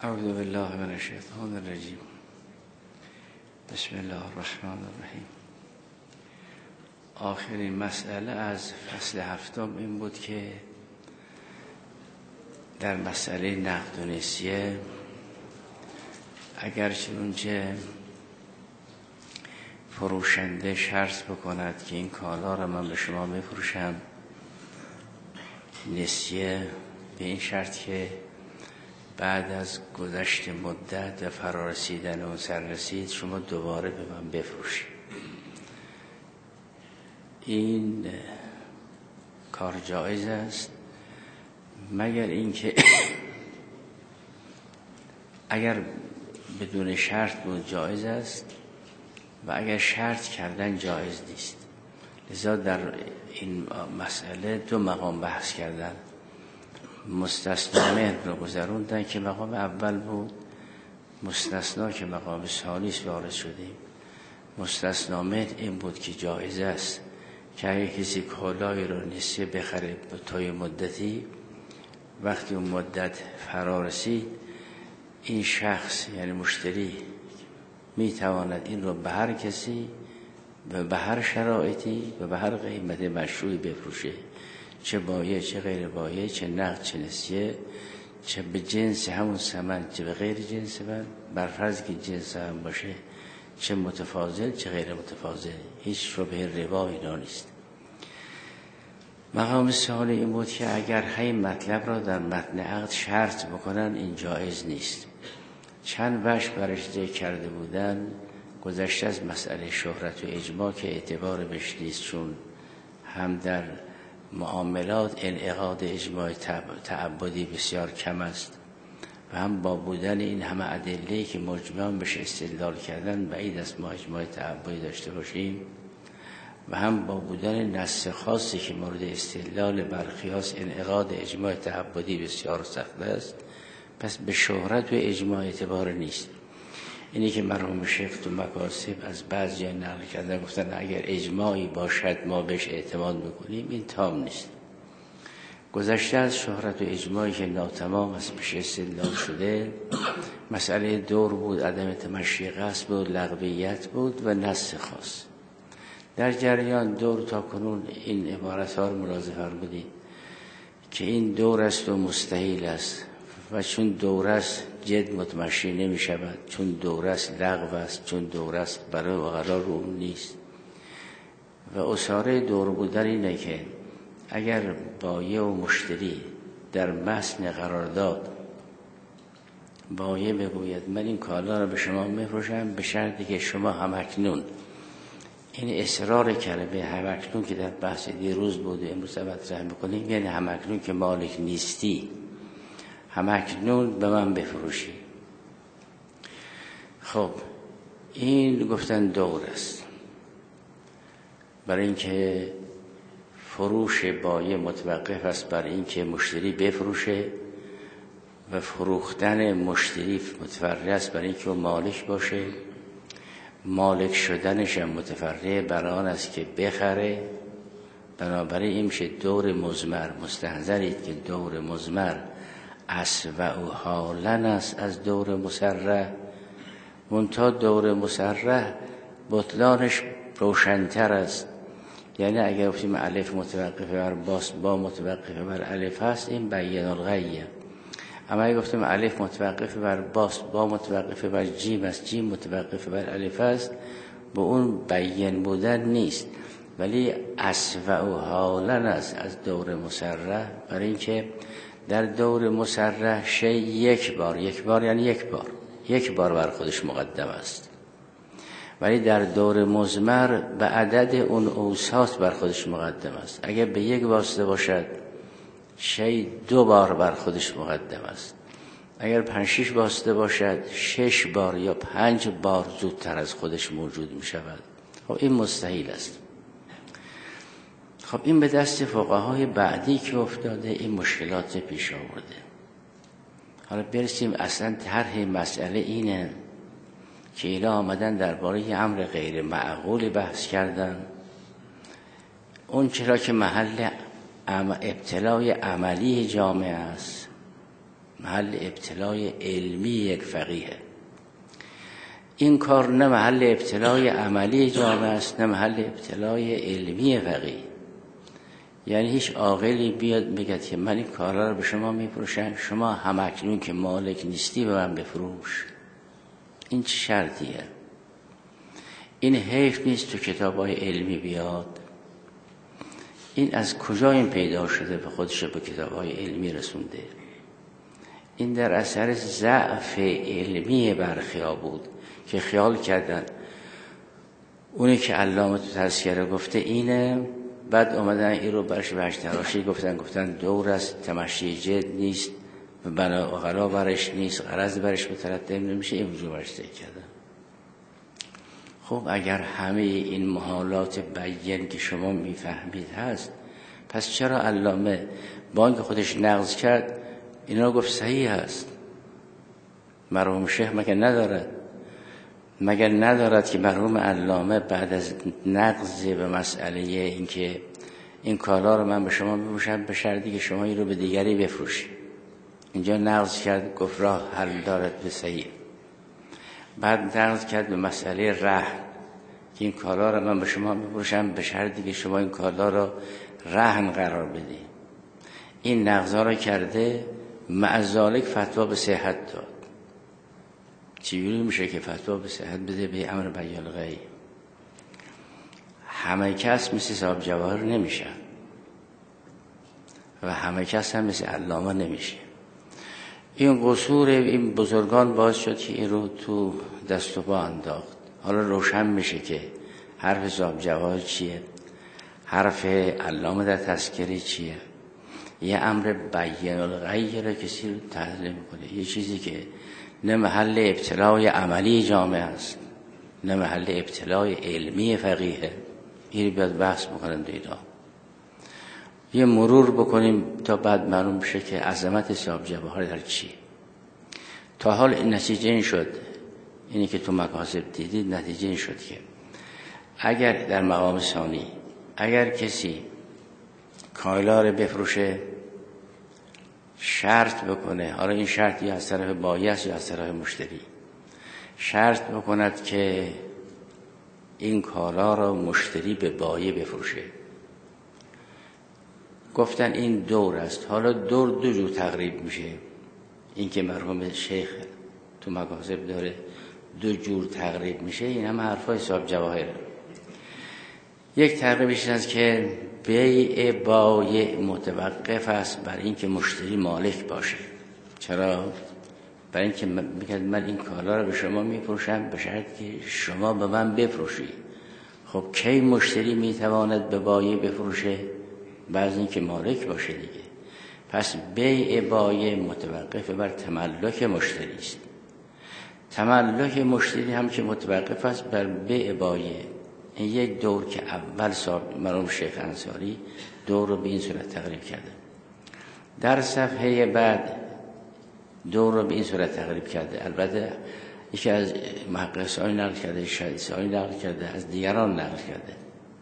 اعوذ بالله من الشیطان الرجیم. بسم الله الرحمن الرحیم. آخرین مسئله از فصل هفتم این بود که در مسئله نقد و نسیه اگر چنانچه فروشنده شرط بکند که این کالا را من به شما میفروشم، نسیه به این شرط که بعد از گذشت مدت و فرارسیدن اون سررسید شما دوباره به من بفروشید، این کار جایز است، مگر اینکه اگر بدون شرط بود جایز است و اگر شرط کردن جایز نیست. لذا در این مسئله دو مقام بحث کردن. مستثنا مهر رو گذروندن که مقام اول بود، مستثنا که مقام ثانی وارد شدیم. مستثنا مهر این بود که جایز است که اگه کسی کالایی رو نسیه بخره تا مدتی، وقتی اون مدت فرا رسید این شخص یعنی مشتری میتواند این رو به هر کسی و به هر شرایطی و به هر قیمت مشروعی بفروشه، چه بایع چه غیر بایع، چه نقد چه نسیه، چه به جنس همون ثمن چه به غیر جنس من، بر فرض که جنس هم باشه، چه متفاضل چه غیر متفاضل، هیچ شبهه ربا اینا نیست. مقام ثانی این بود که اگر همین مطلب را در متن عقد شرط بکنن این جایز نیست. چند وجه برش ذکر کرده بودن، گذشته از مسئله شهرت و اجماع که اعتبار بهش نیست، چون هم در معاملات انعقاد اجماع تعبدی بسیار کم است و هم با بودن این همه ادله‌ای که مجمع بهش استدلال کردن بعید است ما اجماع تعبدی داشته باشیم و هم با بودن نص خاصی که مورد استدلال بر قیاس انعقاد اجماع تعبدی بسیار سخت است، پس به شهرت و اجماع اعتبار نیست. اینی که مرحوم شیخ تو مکاسب از بعضی نقل کردن گفتن اگر اجماعی باشد ما بهش اعتماد میکنیم، این تام نیست. گذشته از شهرت و اجماعی که ناتمام است بهش استدلال شده، مسئله دور بود، عدم تمشی قصد بود، لغویت بود و نص خاص. در جریان دور تا کنون این عبارت ها رو ملاحظه فرمودید که این دور است و مستحیل است و چون دور است جد متمشی نمی شود، چون دور است لغو است، چون دور است برای و قرار رو نیست. و اصاره دور بودن اینه که اگر بایع و مشتری در متن قرارداد بایع بگوید من این کالا رو به شما میفروشم به شرطی که شما همکنون، این اصرار کرده به همکنون که در بحث دیروز بود و امروز مطرح میکنیم، یعنی همکنون که مالک نیستی همکنون به من بفروشی. خب این گفتن دور است، برای اینکه فروش بایع متوقف است بر اینکه مشتری بفروشه و فروختن مشتری متفرع است بر اینکه او مالک باشه، مالک شدنش هم متفرع بر آن است که بخره. بنابراین این میشه دور مضمر. مستحضرید که دور مضمر اسوأ حالا است از دور مسرح، منتها دور مسرح بطلانش روشن‌تر است. یعنی اگر گفتیم الف متوقف بر باس با متوقف بر الف هست این بیان الغیه، اما اگر گفتیم الف متوقف بر باس با متوقف بر جیم است، جیم متوقف بر الف است، به اون بیان بودن نیست، ولی اسوأ حالا است از دور مسرح، برای اینکه در دور مسرح شی یک بار یعنی یک بار بر خودش مقدم است، ولی در دور مضمر به عدد اون اوساط بر خودش مقدم است. اگر به یک واسطه باشد شی 2 بار بر خودش مقدم است، اگر 5-6 واسطه باشد 6 بار یا 5 بار زودتر از خودش موجود می شود. خب این مستحیل است. خب این به دست فقهای بعدی که افتاده این مشکلات پیش آورده. حالا برسیم اصلا طرح مسئله اینه که اینا آمدن درباره امر غیر معقول بحث کردن. اون چرا که محل ابتلای عملی جامعه است، محل ابتلای علمی یک فقیه. این کار نه محل ابتلای عملی جامعه است، نه محل ابتلای علمی فقیه. یعنی هیچ عاقلی بیاد بگه که من این کارا رو به شما میفروشم، شما همکنون که مالک نیستی به من بفروش. این چه شرطیه؟ این حیف نیست تو کتاب‌های علمی بیاد؟ این از کجا این پیدا شده به خودش به کتاب‌های علمی رسونده؟ این در اثر ضعف علمی برخیا بود که خیال کردن اونی که علامه تو تذکره گفته اینه، بعد اومدن این رو برش بهش تراشی گفتن دور است، تمشی جد نیست، بنا غلا برش نیست، غرض برش مترتب نمیشه، این وجود برش تک کردن. خب اگر همه این محالات بیان که شما میفهمید هست، پس چرا علامه با اینکه خودش نقض کرد اینا گفت صحیح هست؟ مرحوم شیخ مگر ندارد که مرحوم علامه بعد از نقض به مسئله این که این کالا رو من به شما میفروشم به شرطی که شما این رو به دیگری بفروشید، اینجا نقض کرد گفت راه حل دارد به صحیح. بعد نقض کرد به مسئله رهن که این کالا رو من به شما میفروشم به شرطی که شما این کالا رو رهن قرار بدید. این نقضا رو کرده، مع ذالک فتوا به صحت داد. چجوری میشه که فتوا به صحت بده به امر بیان غیب؟ همه کس مثل صاحب جواهر نمیشه و همه کس هم مثل علامه نمیشه. این قصور این بزرگان باعث شد که این رو تو دست و پا انداخت. حالا روشن میشه که حرف صاحب جواهر چیه، حرف علامه در تذکره چیه. یه امر بیان الغیب را کسی رو تحلیل میکنه، یه چیزی که نه محل ابتلای عملی جامعه است، نه محل ابتلای علمی فقیه. این بیاد بحث میکنن دیدا. یه مرور بکنیم تا بعد معلوم بشه که عظمت صاحب جواهر در چیه. تا حال این نتیجه این شد، اینی که تو مکاسب دیدید، نتیجه این شد که اگر در مقام ثانی اگر کسی کالا رو بفروشه شرط بکنه، حالا این شرط یا از طرف بایع است یا از طرف مشتری، شرط بکند که این کالا را مشتری به بایع بفروشه. گفتن این دور است. حالا دو جور تقریب میشه. این که مرحوم شیخ تو مکاسب داره دو جور تقریب میشه، این هم حرفای صاحب جواهر. یک تقریبش است که بیع بایع متوقف است بر اینکه مشتری مالک باشه. چرا؟ برای اینکه میگه من این کالا رو به شما میفروشم به شرط که شما به من بفروشی. خب کی مشتری میتواند به بایع بفروشه؟ بعضی اینکه مالک باشه دیگه. پس بیع بایع متوقف بر تملک مشتری است. تملک مشتری هم که متوقف است بر بیع بایع. این یک دور که اول صاحب مرحوم شیخ انصاری دور رو به این صورت تقریب کرده. در صفحه بعد دور رو به این صورت تقریب کرده. البته یکی از محققین نقل کرده، شایعی نقل کرده، از دیگران نقل کرده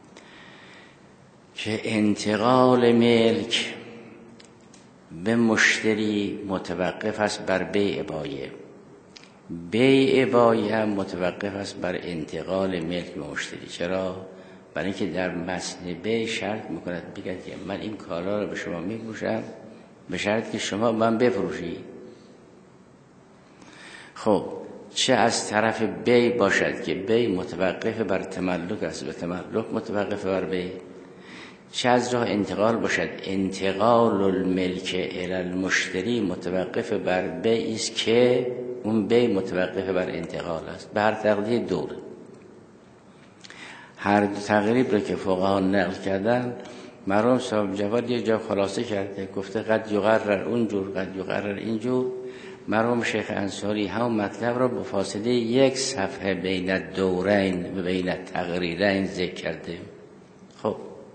که انتقال ملک به مشتری متوقف است بر بیع بایع. بیع بایع هم متوقف است بر انتقال ملک به مشتری. چرا؟ برای اینکه در متن بیع شرط میکند بگید که من این کالا رو به شما میفروشم به شرط که شما من بفروشی. خب چه از طرف بیع باشد که بیع متوقف بر تملک است و تملک متوقف بر بیع، چه از راه انتقال باشد انتقال الملک الی المشتری متوقف بر بیع است که اون بیع متوقف بر انتقال است. به هر تقدیر دور هر دو تقریب رو که فقها نقل کردن مرحوم صاحب جواد یه جا خلاصه کرده، گفته قد یقرر اونجور قد یقرر اینجور. مرحوم شیخ انصاری هم مطلب را با فاصله یک صفحه بین دورین و بین تقریرین ذکر کرده. خب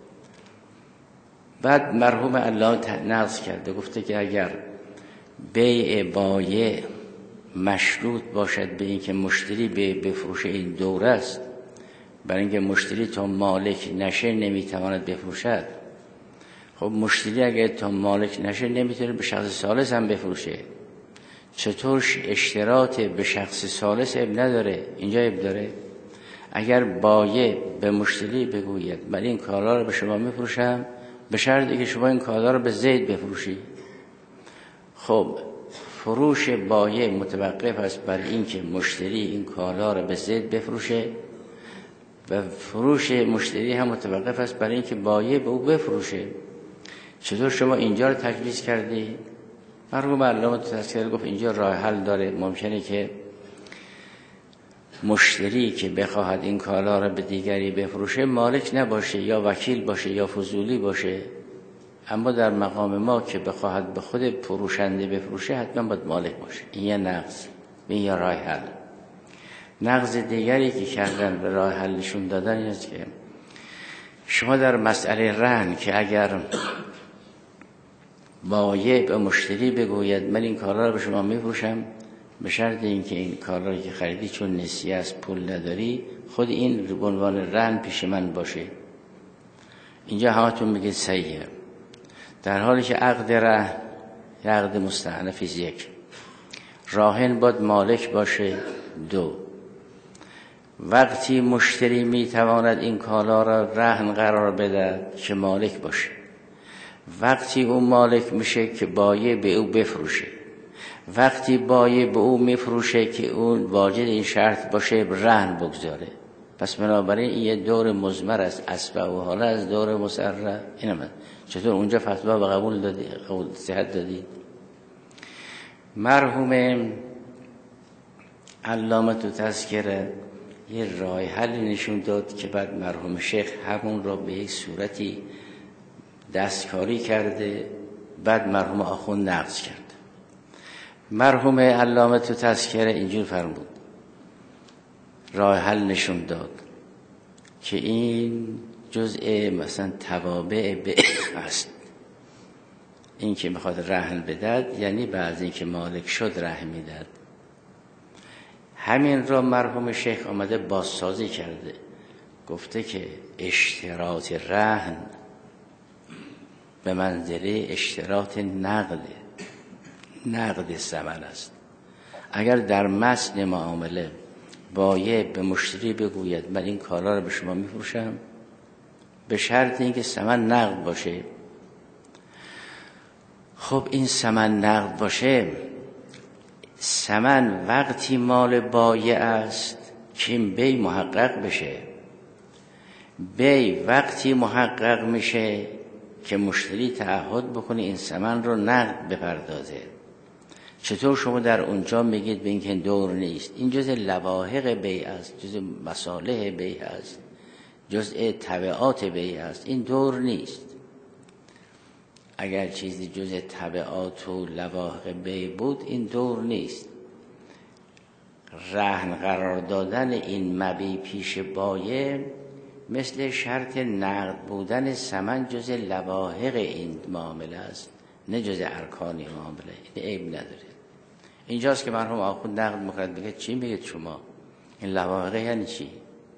بعد مرحوم الله نقض کرده، گفته که اگر بیع بایع مشروط باشد به اینکه مشتری بفروشه این دوره است، برای اینکه مشتری تا مالک نشه نمیتواند بفروشد. خب مشتری اگر تا مالک نشه نمیتونه به شخص ثالث هم بفروشه. چطور اشتراط به شخص ثالث اب نداره؟ اینجا اب داره. اگر بایع به مشتری بگوید من این کالا رو به شما میفروشم به شرطی که شما این کالا رو به زید بفروشی. خب فروش بایع متوقف است بر این که مشتری این کالا رو به زید بفروشه و فروش مشتری هم متوقف است بر این که بایع به او بفروشه. چطور شما اینجا رو تجویز کردی؟ مرحوم علامه تذکره گفت اینجا راه حل داره. ممکنه که مشتری که بخواهد این کالا را به دیگری بفروشه مالک نباشه، یا وکیل باشه یا فضولی باشه، اما در مقام ما که بخواهد به خود فروشنده بفروشه حتما باید مالک باشه. این یه نقض، این یه راه حل. نقض دیگری که کردن به راه حل نشون دادن این است که شما در مسئله رهن که اگر بایع به مشتری بگوید من این کالا را به شما میفروشم به شرط اینکه این کالا که خریدی چون نسیه است پول نداری خود این به عنوان رهن پیش من باشه، اینجا همتون میگید صحیحه. در حالی که عقد رهن عقد مستأنف یک، راهن باید مالک باشه. دو، وقتی مشتری میتواند این کالا را رهن قرار بده که مالک باشه، وقتی او مالک میشه که بایع به او بفروشه، وقتی بایع به او میفروشه که اون واجد این شرط باشه رهن بگذاره. پس بنابراین این یه دور مضمر است، اسبع و حاله از دور مسرع. اینم چطور اونجا فتوا به قبول دادی، قبول صحت دادی؟ مرحوم علامه تو تذکره یه راه حل نشون داد که بعد مرحوم شیخ همون را به یک صورتی دستکاری کرده، بعد مرحوم آخوند نقض کرد. مرحوم علامه تو تذکره اینجور فرمود، راه حل نشون داد که این جزء مثلا توابع به است. این که میخواد رهن بدهد یعنی بعد این که مالک شد رهن میدهد. همین را مرحوم شیخ آمده بازسازی کرده، گفته که اشتراط رهن به منزله اشتراط نقد ثمن است. اگر در متن معامله بایع به مشتری بگوید من این کالا رو به شما میفروشم به شرط اینکه ثمن نقد باشه، خب این ثمن نقد باشه، ثمن وقتی مال بایع است که این بی محقق بشه، بی وقتی محقق میشه که مشتری تعهد بکنه این ثمن رو نقد بپردازه. چطور شما در اونجا میگید به اینکه دور نیست؟ این جزء لواحق بیع است، جزء مصالح بیع است، جزء تبعات بیع است، این دور نیست. اگر چیزی جزء تبعات و لواحق بیع بود این دور نیست. رهن قرار دادن این مبیع پیش بایع مثل شرط نقد بودن ثمن جزء لواحق این معامله است، نه جزء ارکان معامله. این عیب نداره. اینجاست که مرحوم آخوند نقد می‌کنه، میگه چی میگید شما؟ این لواحق یعنی چی؟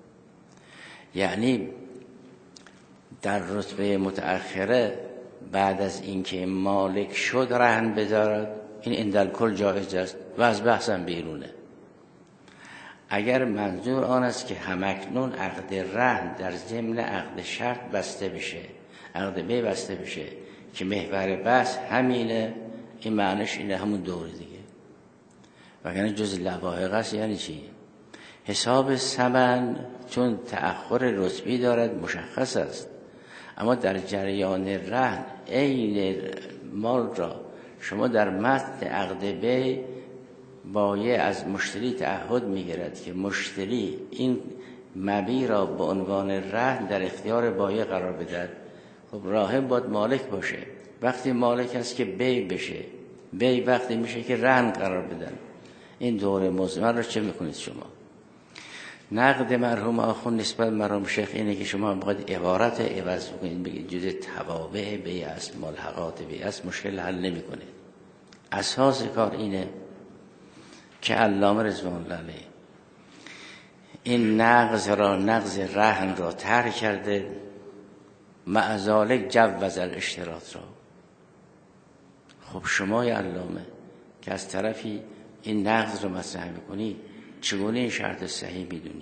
یعنی در رتبه متأخره بعد از اینکه مالک شد رهن بدارد، این اندالکل جایز است و از بحثم بیرونه. اگر منظور آن است که همکنون عقد رهن در ضمن عقد شرط بسته بشه، عقد بیع بسته بشه که محور بحث همینه، این معنیش اینه، همون دور دیگه. وگرنه جز لواحق است یعنی چی؟ حساب ثمن چون تأخر رتبی دارد مشخص است، اما در جریان رهن عین مال را شما در متن عقد بیع بایع از مشتری تعهد میگیرد که مشتری این مبیع را به عنوان رهن در اختیار بایع قرار بدهد. خب راهن باید مالک باشه. وقتی مالک است که بیع بشه، بیع وقتی میشه که رهن قرار بدن. این دور مزمن رو چه میکنید شما؟ نقد مرحوم آخوند نسبت مرحوم شیخ اینه که شما باید عبارت عوض بکنید، بگید جزء توابع بیع است، ملحقات بیع است، مشکل حل نمیکنه. اساس کار اینه که علامه رضوان الله علیه این نقض رهن را طرح کرده، مع ذلک جوز الاشتراط را. خب شما یا علامه که از طرفی این نقض رو مطرح میکنی، چگونه این شرط صحیح میدونی؟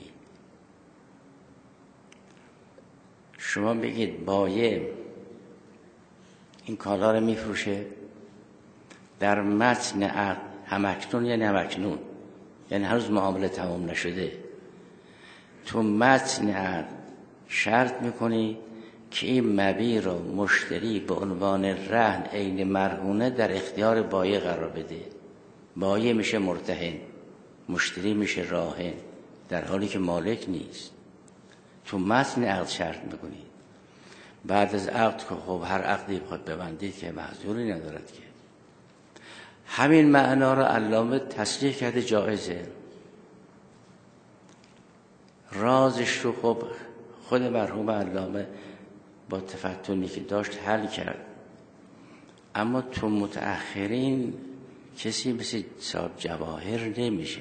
شما بگید بایع این کالا رو میفروشه در متن عقد همکنون یا نمکنون، یعنی هنوز معامله تمام نشده، تو متن عقد شرط میکنی که این مبیع رو مشتری به عنوان رهن عین مرهونه در اختیار بایع قرار بده. بایع میشه مرتهن، مشتری میشه راهن، در حالی که مالک نیست. تو متن عقد شرط میکنی. بعد از عقد که خب هر عقدی بخواد ببندید که محظوری ندارد که. همین معنا رو علامه تصریح کرده جایزه. رازش رو خب خود مرحوم علامه با تفتنی که داشت حل کرد، اما تو متأخرین کسی مثل صاحب جواهر نمیشه.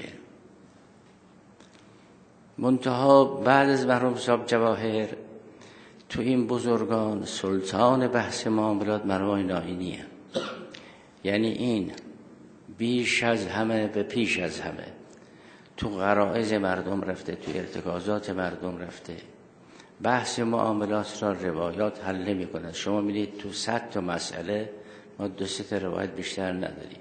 منتها بعد از مرحوم صاحب جواهر تو این بزرگان سلطان بحث معاملات مرحوم ناینیه. یعنی این بیش از همه به پیش از همه تو غرایز مردم رفته، تو ارتکازات مردم رفته. بحث معاملات را روایات حل نمی کند. شما میدید تو 100 تا مسئله ما 2-3 تا روایت بیشتر نداریم،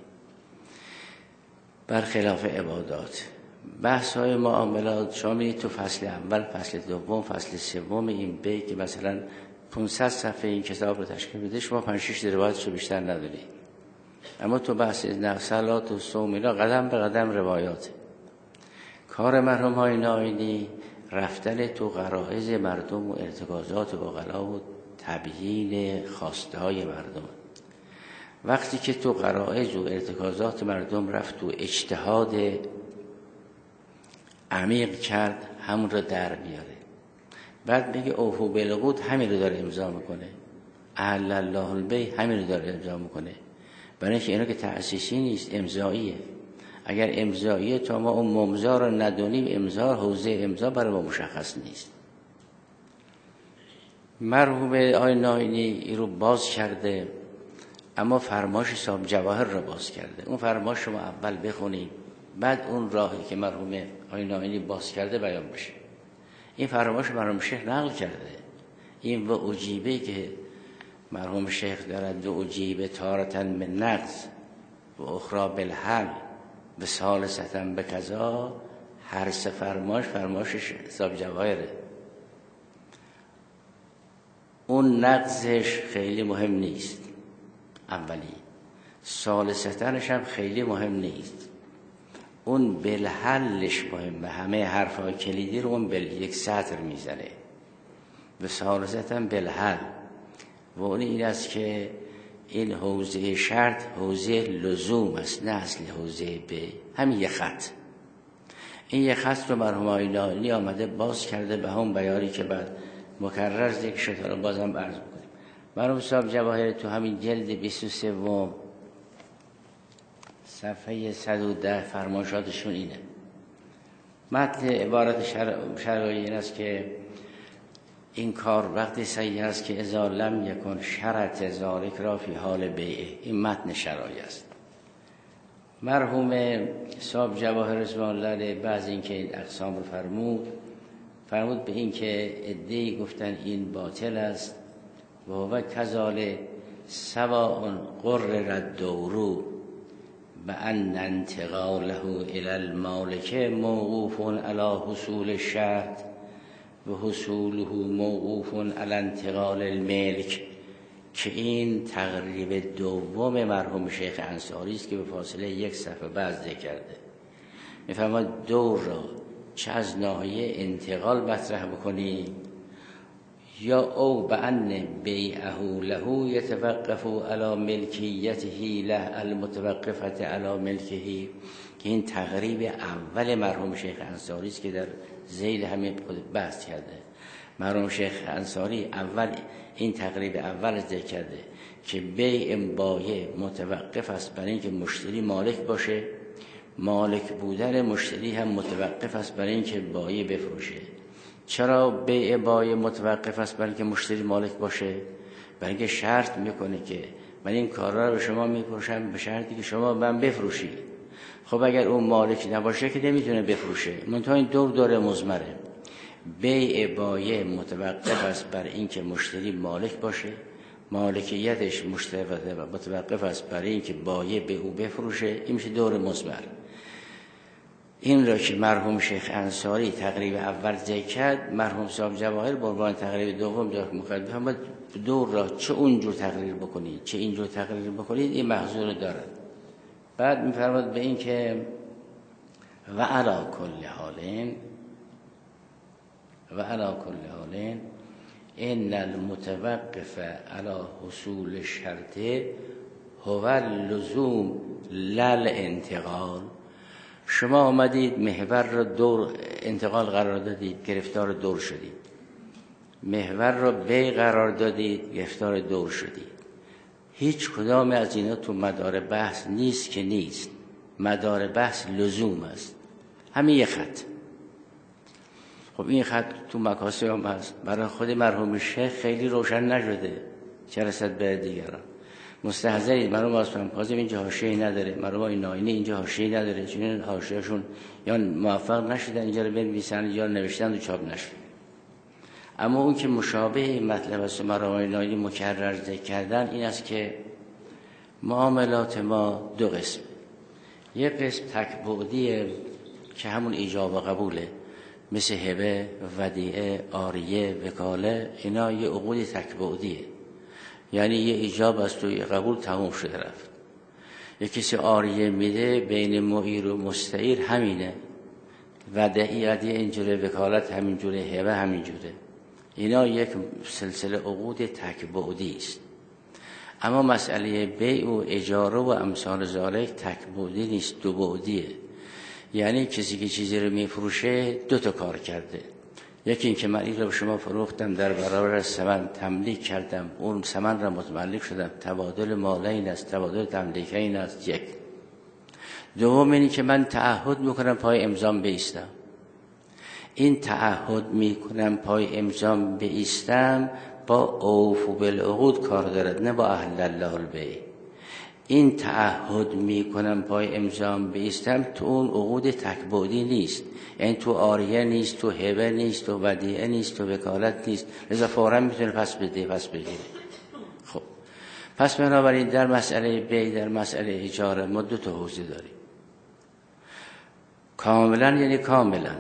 برخلاف عبادات. بحث های معاملات شما میدید تو فصل اول، فصل دوم، فصل سوم این بی که مثلا 500 صفحه این کتاب رو تشکیل میده، شما 5-6 روایتش رو بیشتر ندارید. اما تو بحث صلات و صوم اینا قدم به قدم روایات. کار مرحوم های ناینی رفتن تو غرایز مردم و ارتکازات عقلا و تبیین خواسته های مردم. وقتی که تو غرایز و ارتکازات مردم رفت و اجتهاد عمیق کرد، همون رو در میاره. بعد بگه اوفو بالعقود، همین رو داره امضا میکنه. احل الله البیع، همین رو داره امضا میکنه. برای اینکه اینا که تأسیسی نیست، امضاییه. اگر امضاییه تا ما اون ممضا رو ندونیم، امضا حوزه امضا برای ما مشخص نیست. مرحوم آقای ناینی این رو باز کرده، اما فرماش صاحب جواهر رو باز کرده. اون فرماش شما اول بخونید، بعد اون راهی که مرحوم آقای ناینی باز کرده بیان بشه. این فرماش مرحوم شیخ نقل کرده. این و اجیبه که مرحوم شیخ دارد، و اجیبه تارتن من نقض و اخرى بالحل به ثالثتن به کذا، هر سه فرماش صاحب جواهره. اون نقضش خیلی مهم نیست، اولی. ثالثتنش هم خیلی مهم نیست. اون بالحلش مهمه. همه حرفای کلیدی رو اون یک سطر میزنه. به ثالثتن بالحل. و اون این است که این حوزه شرط حوزه لزوم است، نه اصل حوزه به همین یک خط. این یک خط رو مرحوم آقای ناینی آمده باز کرده به همون بیانی که بعد مکرر ذکر شد. رو بازم عرض می‌کنیم. مرحوم صاحب جواهر تو همین جلد 23 صفحه 110 فرمایشاتشون اینه. متن عبارت شرعی این است که این کار وقتی صحیح است که اذا لم یکن شرط ذالک را فی حال بیعه. این متن شرعی است. مرحوم صاحب جواهر رضوان الله علیه بعض این که این اقسام رو فرمود به این که عده‌ای گفتن این باطل است و هو کذالک سواء قرر الدور بأن انتقاله الی المالک موقوف علی حصول الشرط و حصوله موقوف علی انتقال الملک، که این تقریب دوم مرحوم شیخ انصاری است که به فاصله 1 صفحه بعد ذکر کرده. میفرماید دور را چه از ناحیه انتقال مطرح بکنی یا او بأن بیعه له یتوقف علی ملکیته له المتوقفه علی ملکه، که این تقریب اول مرحوم شیخ انصاری است که در ذیل همین بحث کرده. مرحوم شیخ انصاری اول این تقریب اول ذکر کرده که بیع بایع متوقف است برای اینکه مشتری مالک باشه، مالک بودن مشتری هم متوقف است برای اینکه بایع بفروشه. چرا بیع بایع متوقف است برای اینکه مشتری مالک باشه؟ برای اینکه شرط میکنه که من این کارا رو به شما میفروشم به شرطی که شما من بفروشی. خب اگر اون مالک نباشه که نمیتونه بفروشه. منتها این دور مضمره. بیع بایع متوقف است بر این که مشتری مالک باشه، مالکیتش متوقف است بر این که بایع به او بفروشه. این میشه دور مضمر. این را که مرحوم شیخ انصاری تقریب اول ذکر کرد، مرحوم صاحب جواهر به عنوان تقریب دوم در مقدمه دور را چه اونجور تقریر بکنید چه اینجور تقریر بکنید این محظور دارد. بعد میفرماد به این که و علی کل حال ان المتوقف علی حصول شرط هو اللزوم لل انتقال. شما آمدید محور را دور انتقال قرار دادید، گرفتار دور شدید. محور را بیع قرار دادید، گرفتار دور شدید. هیچ کدام از اینا تو مدار بحث نیست که نیست. مدار بحث لزوم است. همین یه خط. خب این خط تو مکاسب هم هست. برای خود مرحوم شیخ خیلی روشن نشده، چه رسد به دیگران. مستحضرید مرحوم آسمان کاظم اینجا حاشیه‌ای نداره، مرحوم آقای ناینی اینجا حاشیه‌ای نداره، چون این حاشیه‌شون یا موفق نشدن اینجا رو بنویسن یا نوشتن و چاپ نشد. اما اون که مشابه مطلب است مرحوم آقای ناینی مکرر ذکر کردن این است که معاملات ما دو قسم. یک قسم تک‌بعدیه که همون ایجاب و قبوله، مثل هبه، ودیعه، عاریه، وکاله. اینا یه عقود تک‌بعدیه، یعنی یه ایجاب است و یه قبول تموم شده رفت. یه کسی عاریه میده بین معیر و مستعیر همینه، ودیعه اینجوره، وکالت همینجوره، هبه همینجوره. اینا یک سلسله عقود تک‌بعدی است. اما مسئله بیع و اجاره و امثال ذالک تک‌بعدی نیست، دو بعدیه. یعنی کسی که چیزی رو میفروشه دو تا کار کرده. یکی این که من این رو به شما فروختم، در برابر ثمن تملیک کردم، اون ثمن را متملک شدم، تبادل مالین است، تبادل تملیکین است. یک. دوم اینی که من تعهد میکنم پای امضام بایستم. این تعهد میکنم پای امضام بایستم با اوفوا بالعقود کار دارد، نه با اهل الله البیع. این تعهد میکنم پای امضام بایستم تو اون عقود تک‌بعدی نیست، یعنی تو عاریه نیست، تو هبه نیست، تو ودیعه نیست، تو وکالت نیست. لذا فوراً میتونه پس بده، پس بگیره. خب پس بنابراین در مسئله بیع، در مسئله اجاره ما دو تا حوزه داریم. کاملا یعنی کاملا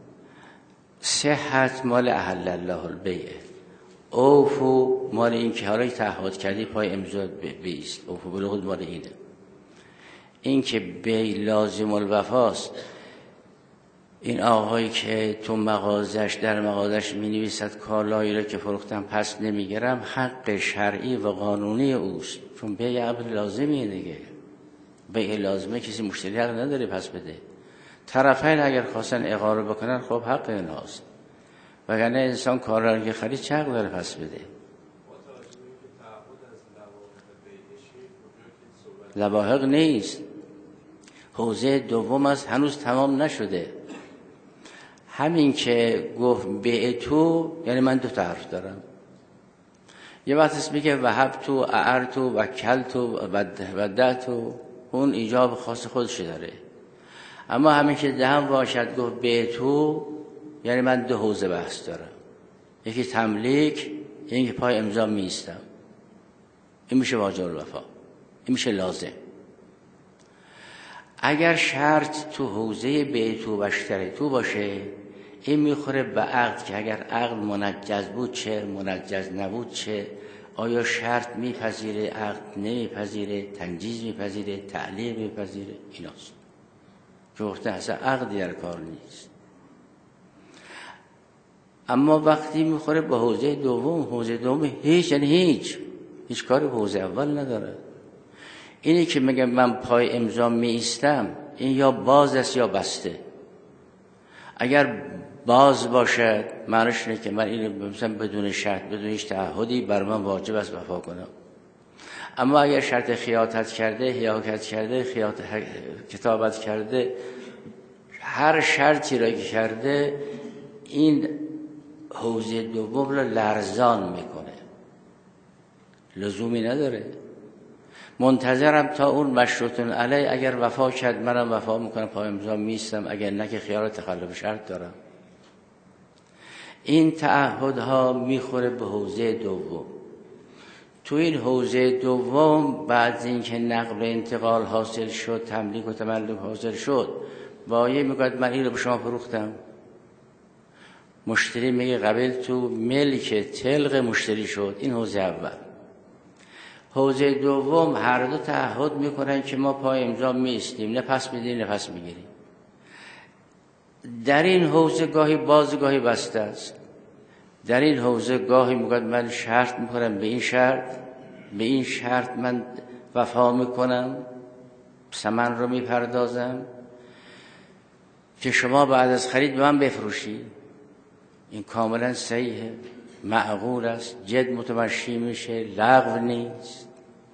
صحت مال اهل الله البیع، اوفو مال این که حالا تعهد کردی پای امضا بیست، اوفو بالعقود مال اینه. این که بیع لازم الوفاست، این آقایی که تو مغازش در مغازش می نویسد کالایی را که فروختم پس نمیگیرم، حق شرعی و قانونی اوست، چون بیع عقد لازمیه دیگه. بیع لازمه کسی مشتری حق نداره پس بده. طرفین اگر خواستن اقرار بکنن خب حق ایناست، وگرنه انسان کار را که خرید چه حق داره پس بده. لواحق نیست، حوزه دوم است، هنوز تمام نشده. همین که گفت بیع تو یعنی من دو تا حرف دارم. یه وقت اسم میگه وهبتو، اعرتو، وکلتو، ودعتو، اون ایجاب خاص خودش داره. اما همین که دهم باشد گفت بیع تو یعنی من دو حوزه بحث دارم. یکی تملیک، یکی پای امضا میستم. این میشه واجب الوفا، این میشه لازم. اگر شرط تو حوزه بیع تو و اشتری تو باشه، این میخوره به عقد که اگر عقد منجز بود چه، منجز نبود چه، آیا شرط میپذیره، عقد نمیپذیره، تنجیز میپذیره، تعلیق میپذیره. ایناست که گفته اصلا عقدی در کار نیست. اما وقتی میخوره به حوزه دوم، حوزه دوم هیچ، یعنی هیچ کاری به حوزه اول نداره. اینی که میگم من پای امضا می ایستم، این یا باز است یا بسته. اگر باز باشد معنیش اینه که من اینو مثلا بدون شرط، بدون هیچ تعهدی بر من واجب است وفا کنم. اما اگر شرط خیاطت کرده، حیاکت کرده، کتابت کرده، هر شرطی را که کرده، این حوزه دوم را لرزان میکنه، لزومی نداره. منتظرم تا اون مشروطن علی اگر وفا کرد منم وفا میکنم، پای امضا میستم، اگر نه که خیال تخلف شرط دارم. این تعهدها میخوره به حوزه دوم. تو این حوزه دوم بعد از اینکه نقل و انتقال حاصل شد، تملیک و تملک حاصل شد، بایه میگه من این رو به شما فروختم. مشتری میگه قبل تو ملک طلق مشتری شد. این حوزه اول. حوزه دوم هر دو تعهد میکنن که ما پای امضا میستیم، نه پس میدیم نه پس میگیریم. در این حوزه گاهی باز گاهی بسته است. در این حوزه گاهی میگه من شرط میکنم به این شرط من وفا میکنم، ثمن رو میپردازم که شما بعد از خرید به من بفروشید. این کاملا صحیحه، معقول است، جد متمشی میشه، لغو نیست.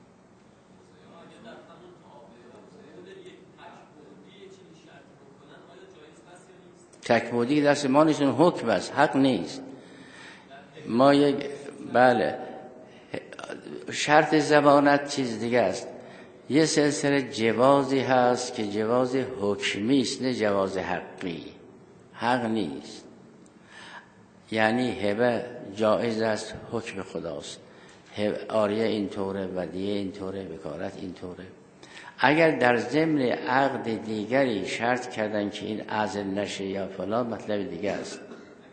تکبودی دست ما نیست، حکم است، حق نیست. ما یک بله شرط ضمانت چیز دیگه است. یه سلسله جوازی هست که جواز حکمی است، نه جواز حقی. حق نیست. یعنی هبه جایز است، حکم خداست. عاریه اینطوره، ودیعه اینطوره، وکالت اینطوره. اگر در ضمن عقد دیگری شرط کردن که این عزل نشه یا فلان، مطلب دیگه است.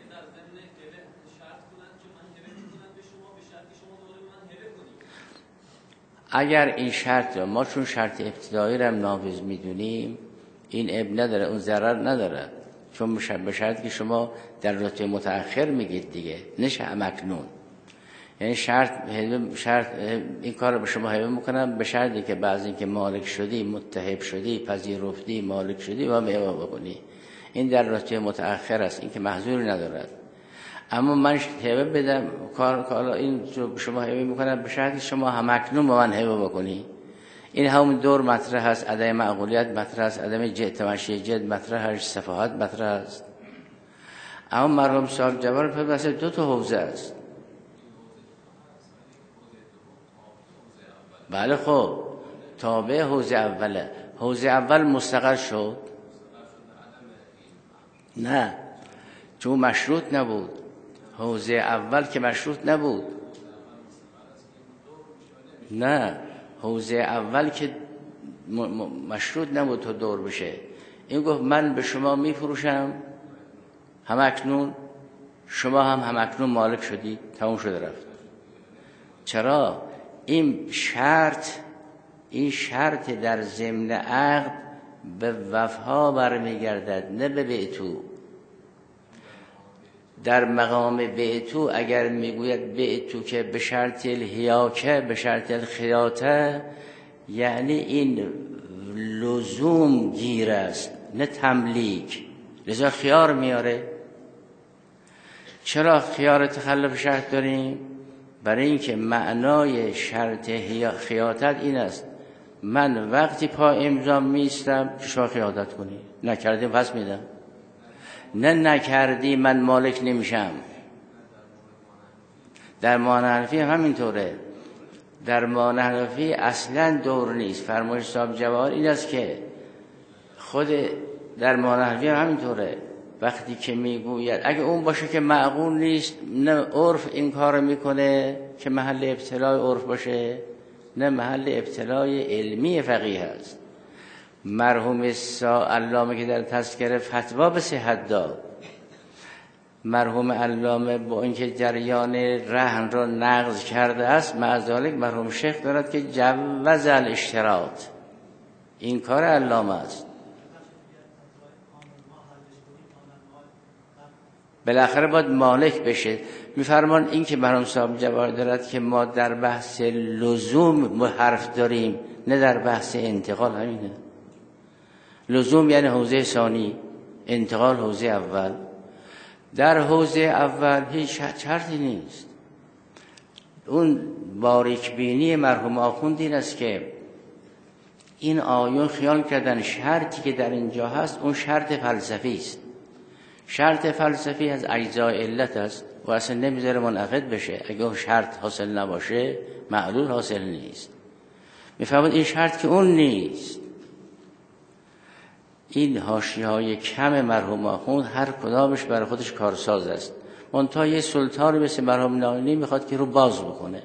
اگر این شرط ما چون شرط ابتدایی را نافذ میدونیم، این اب نداره، اون ضرر نداره، چون به شرط که شما در رتبه متأخر میگید دیگه، نشه همکنون. یعنی شرط این کار رو به شما هبه میکنم به شرطی که بعد از اینکه مالک شدی، متحب شدی، پذیرفتی، مالک شدی و هبه بکنی. این در رتبه متأخر است، این که محظوری ندارد. اما من هبه بدم کار این رو به شما هبه میکنم به شرطی شما همکنون با من هبه بکنی. این همون دور مطرح است، عدم معقولیت مطرح است، عدم تمشی جد مطرح است، صفاحت مطرح است. اما مرحوم صاحب جوار پر بسه دو تا حوزه است. بله خب تابع حوزه اوله. حوزه اول مستقر شد؟ نه، چون مشروط نبود. حوزه اول که مشروط نبود. نه، حوزه اول که مشروط نبود تا دور بشه. این گفت من به شما میفروشم همکنون، شما هم همکنون مالک شدید، تموم شده رفت. چرا؟ این شرط در ضمن عقد به وفا برمیگردد، نه به بعتو. در مقام بعتو اگر میگوید بعتو که به شرط الحیاکه، به شرط الخیاطه، یعنی این لزوم گیر است نه تملیک. لذا خیار میاره. چرا خیار تخلف شرط داریم؟ برای اینکه معنای شرط خیاطت این است من وقتی پا امضا میستم که شما خیاطت کنی، نکردیم پس میدم، نه نکردی من مالک نمیشم. در معنی حنفی هم همینطوره. در معنی حنفی اصلا دور نیست. فرمایش صاحب جواهر این است که خود در معنی حنفی هم همینطوره. وقتی که میگوید اگه اون باشه که معقول نیست، نه عرف این کار میکنه که محل ابتلای عرف باشه، نه محل ابتلای علمی فقیه هست. مرحوم علامه که در تذکره فتوا به صحت داد، مرحوم علامه با اینکه جریان رهن را نقض کرده است، مع ذالک مرحوم شیخ دارد که جوز الاشتراط. این کار علامه است. بالاخره باید مالک بشه. میفرمان این که مرحوم صاحب جواهر دارد که ما در بحث لزوم حرف داریم، نه در بحث انتقال. همینه. لزوم یعنی حوزه ثانی، انتقال حوزه اول. در حوزه اول هیچ شرطی نیست. اون باریک بینی مرحوم آخوند این است که این آیون خیال کردن شرطی که در اینجا هست اون شرط فلسفی است. شرط فلسفی از اجزای علت است و اصلا نمیذاره منعقد بشه. اگه اون شرط حاصل نباشه معلول حاصل نیست. میفهمید این شرط که اون نیست. این حاشیه‌های کم مرحوم آخوند هر کدامش برای خودش کارساز است. منتها یه سلطانی مثل مرحوم نایینی میخواد که رو باز بکنه.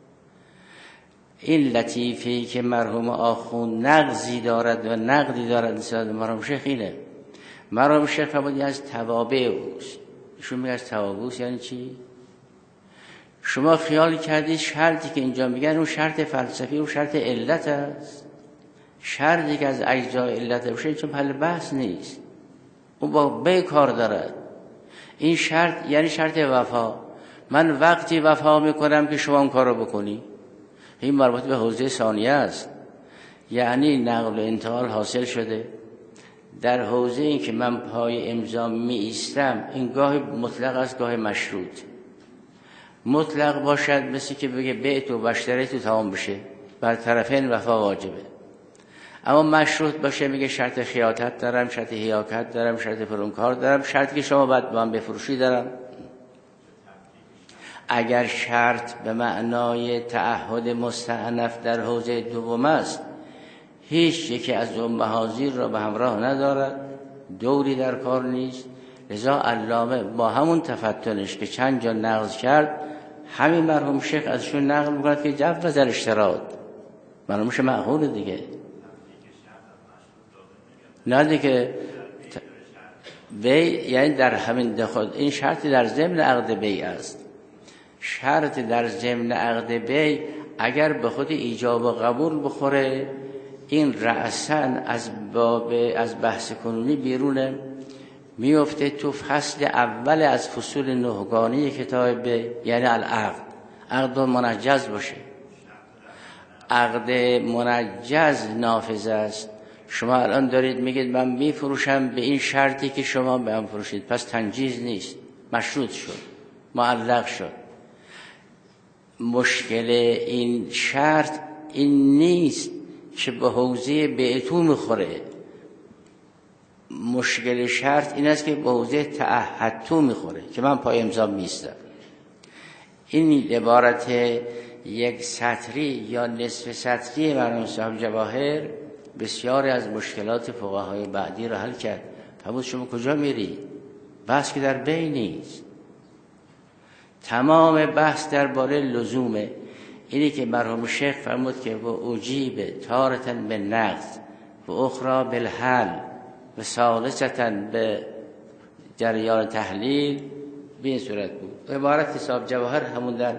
این لطیفی که مرحوم آخوند نقضی دارد و نقدی دارد نسبت به مرحوم شیخ اینه. مرحوم شیخ فرمودی از توابع اوست. ایشون میگه از توابع اوست یعنی چی؟ شما خیال کردید شرطی که اینجا میگن اون شرط فلسفی و شرط علت است. شرطی که از اجزای علت باشه چون حل بحث نیست، اون با به کار دارد. این شرط یعنی شرط وفا. من وقتی وفا میکنم که شما اون کار رو بکنی. این مربوط به حوزه ثانیه است، یعنی نقل و انتقال حاصل شده. در حوزه این که من پای امضا می ایستم، این گاه مطلق است گاه مشروط. مطلق باشد مثل که بگه بیت و اشتریت و تمام بشه، بر طرفین وفا واجبه. اما مشروط باشه میگه شرط خیاطت دارم، شرط حیاکت دارم، شرط فرونکار دارم، شرطی که شما باید با من بفروشی دارم. اگر شرط به معنای تعهد مستأنف در حوزه دوم است، هیچ یکی از اون محاذیر را به همراه ندارد، دوری در کار نیست. لذا علامه با همون تفتنش که چند جا نقض کرد، همین مرحوم شیخ ازشون نقل میکند که جواز الاشتراط. مرحومش معقول دیگه، نه دیگه یعنی در همین دخل این شرط در ضمن عقد بیع است. شرط در ضمن عقد بیع اگر به خود ایجاب و قبول بخوره، این رأساً از بحث کنونی بیرونه، میفته تو فصل اول از فصول نهگانی کتاب بیع، یعنی العقد. عقد منجز باشه. عقد منجز نافذ است. شما الان دارید میگید من میفروشم به این شرطی که شما به من فروشید، پس تنجیز نیست، مشروط شد، معلق شد. مشکل این شرط این نیست که به حوزه بیعتو میخوره. مشکل شرط این است که به حوزه تعهدتو میخوره که من پای امضا میستم. این عبارت یک سطری یا نصف سطری مرحوم صاحب جواهر بسیاری از مشکلات فقهای بعدی را حل کرد. فرمود شما کجا میری؟ بحث که در بیع نیست، تمام بحث درباره لزومه. اینی که مرحوم شیخ فرمود که و اجیب تارتن به نقض و اخرى بالحل و ثالثتن به جریان تحلیل، به این صورت بود. عبارت صاحب جواهر همون در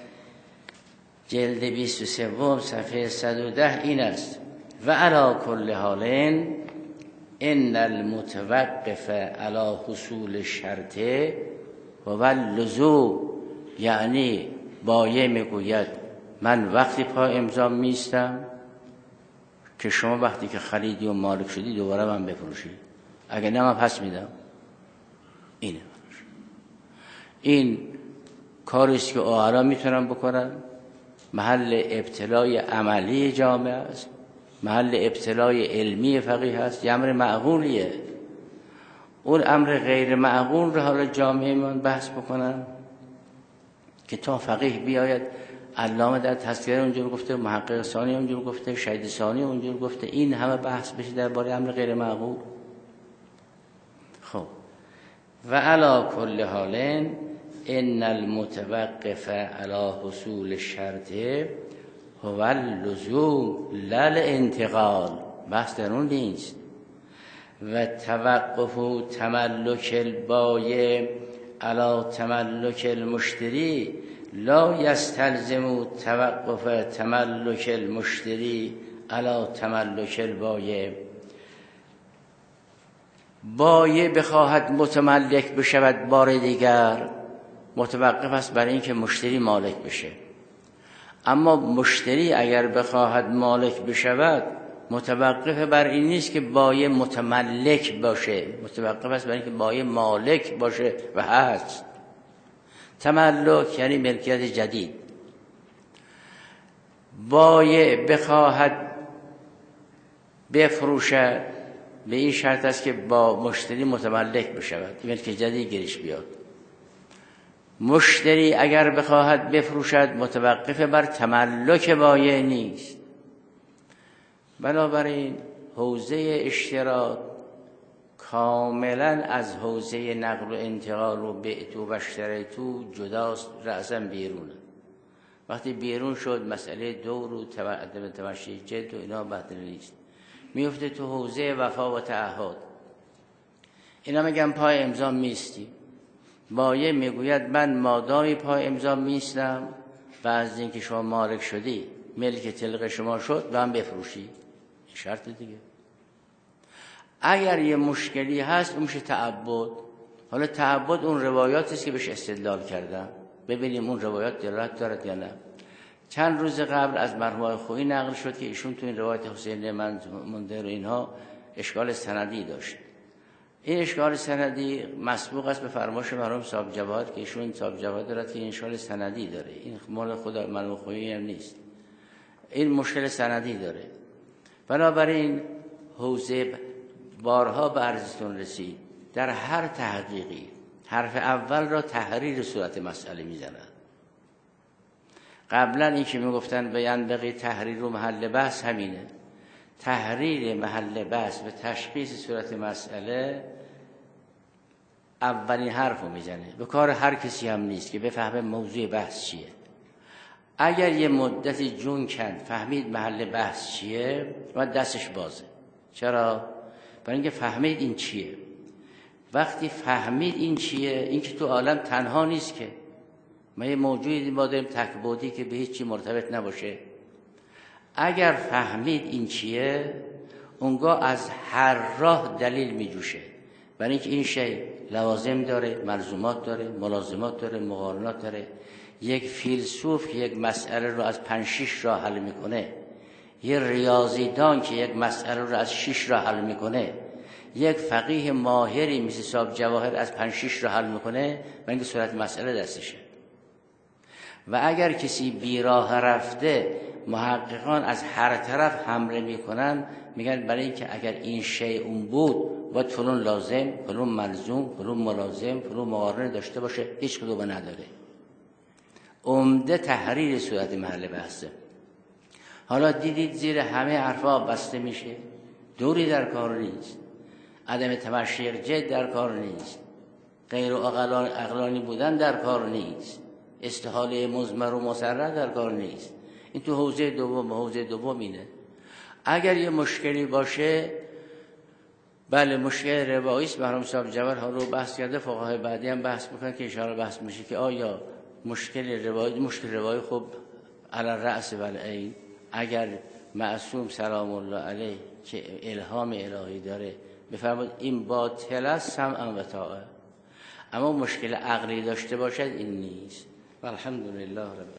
جلد 23 صفحه 110 این است: و علی کل حال ان المتوقف علی حصول شرط و اللزوم، یعنی بایع میگوید من وقتی پا امضا میستم که شما وقتی که خریدی و مالک شدی دوباره من بفروشی، اگر نه من پس میدم. اینه این کاریست که اوهرا میتونن بکنن. محل ابتلای عملی جامعه است، محل ابتلای علمی فقیه است، یه امر معقولیه. اون امر غیر معقول رو حالا جامعه من بحث بکنن که تا فقیه بیاید. علامه در تذکره اونجور گفته، محقق ثانی اونجور گفته، شهید ثانی اونجور گفته، این همه بحث بشه درباره امر غیر معقول. خب و علی کل حال ان المتوقف علی حصول الشرط هو اللزوم لا الانتقال، بحث در اون نیست. و توقف تملک البایع علی تملک المشتری لا یستلزم توقف تملک المشتری علی تملک البایع. بایع بخواهد متملک بشود بار دیگر، متوقف است برای اینکه مشتری مالک بشه. اما مشتری اگر بخواهد مالک بشود، متوقف بر این نیست که بایع متملک باشه، متوقف است برای اینکه بایع مالک باشه و هست. تملک یعنی ملکیت جدید. بایع بخواهد بفروشه به این شرط است که با مشتری متملک بشود، ملکیت جدید گیرش بیاد. مشتری اگر بخواهد بفروشد، متوقف بر تملک بایع نیست، بنابراین حوزه اشتراک کاملا از حوزه نقل و انتقال و بعتو و اشتریتو جداست، رأسا بیرونه. وقتی بیرون شد مسئله دور و عدم تمشی جد و اینا بحثی نیست، میفته تو حوزه وفا و تعهد. اینا میگن پای امضا میستی، بایع میگوید من مادامی پای امضا میستم و از اینکه شما مالک شدی ملک طلق شما شد و هم بفروشی، این شرط دیگه. اگر یه مشکلی هست میشه تعبد. حالا تعبد اون روایاتی است که بهش استدلال کردم، ببینیم اون روایات دلالت دارد یا نه. چند روز قبل از مرحوم خویی نقل شد که ایشون تو این روایت حسین منذر و اینها اشکال سندی داشت. این اشکال سندی مسبوق است به فرمایش مرحوم صاحب جواهر که ایشون صاحب جواهر دارد که این اشکال سندی داره، این مال خود مرحوم خویی هم نیست، این مشکل سندی داره. بنابراین حوزه بارها به عرضتون رسید، در هر تحقیقی حرف اول را تحریر صورت مسئله میزنند. قبلا این که میگفتن بیان بقی تحریر و محل بحث همینه، تحریر محل بحث به تشخیص صورت مسئله اولین حرف رو میزنه. به کار هر کسی هم نیست که بفهمه موضوع بحث چیه. اگر یه مدتی جون کند فهمید محل بحث چیه و دستش بازه. چرا؟ برای اینکه فهمید این چیه. وقتی فهمید این چیه، این که تو عالم تنها نیست که ما یه موجودی ما داریم تکبودی که به هیچ چی مرتبط نباشه. اگر فهمید این چیه، اونگاه از هر راه دلیل می جوشه، برای اینکه این شی لوازم داره، ملزومات داره، ملازمات داره، مقارنات داره. یک فیلسوف که یک مسئله رو از 5-6 راه حل میکنه، یه ریاضیدان که یک مسئله رو از 6 راه حل میکنه، یک فقیه ماهری مثل صاحب جواهر از 5-6 راه حل میکنه، برای اینکه صورت مسئله دستشه. و اگر کسی بیراه رفته، محققان از هر طرف حمله میکنن، میگن برای اینکه اگر این شی اون بود باید فلان لازم، فلان ملزوم، فلان ملازم، فلان مقارنه داشته باشه، هیچ کدوم نداره. عمده تحریر صورت محل بحثه. حالا دیدید زیر همه حرفا بسته میشه، دوری در کار نیست، عدم تمشیق جد در کار نیست، غیر عقلانی بودن در کار نیست، استحاله مضمر و مسرع در کار نیست. این تو حوزه دوم اینه. اگر یه مشکلی باشه، بله مشکل روایی است، مرحوم صاحب جواهر ها رو بحث کرده، فقهای بعدی هم بحث میکنن که اشاره بحث میشه که آیا مشکل روایی خب علی الرأس و العین، اگر معصوم سلام الله علیه که الهام الهی داره بفرماد این باطل است سمعا و طاعه، اما مشکل عقلی داشته باشد این نیست. الحمدلله رب